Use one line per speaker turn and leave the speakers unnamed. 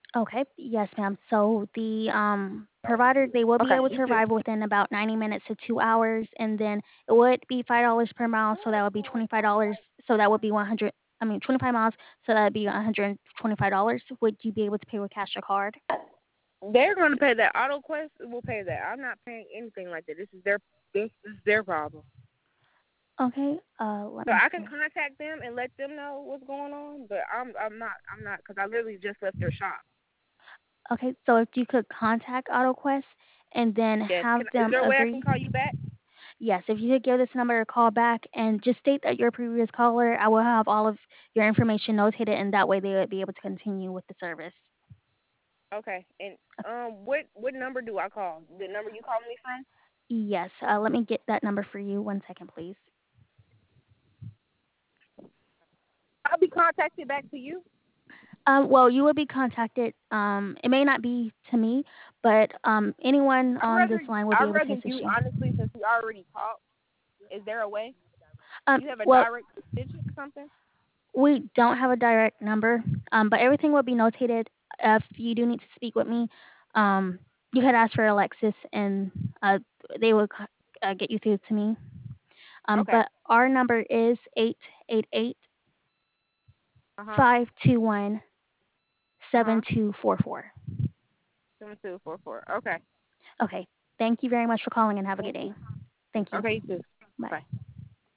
Okay, yes, ma'am. So the provider, they will be
Okay,
able
you
to
too.
arrive within about 90 minutes to 2 hours, and then it would be $5 per mile, so that would be $25. So that would be 100. I mean, 25 miles, so that would be $125. Would you be able to pay with cash or card?
They're going to pay that. AutoQuest will pay that. I'm not paying anything like that. This is their problem.
Okay. Let
So
me
I can
see.
contact them and let them know what's going on, but I'm not because I literally just left their shop.
Okay, so if you could contact AutoQuest and then
Yes.
have
Is
them
there a way I
agree.
can call you back?
Yes, if you could give this number a call back and just state that you're a previous caller, I will have all of your information notated, and that way they would be able to continue with the service.
Okay. And what number do I call? The number you calling me from?
Yes, let me get that number for you. 1 second, please.
I'll be contacted back to you.
Well, you will be contacted. It may not be to me, but anyone
I'd
on this
rather
line will be
I'd
able to
rather
assist
you
you.
honestly since we already talked. Is there a way? You have a
Well,
direct extension or something?
we don't have a direct number, but everything will be notated. If you do need to speak with me, um, you could ask for Alexis, and they will get you through to me.
Okay.
But our number is 888
Uh-huh.
521
Uh-huh.
7244.
7244. Okay.
Okay. Thank you very much for calling and have a good
Thank
day.
you.
Thank you.
Okay, you too.
Bye.
Bye.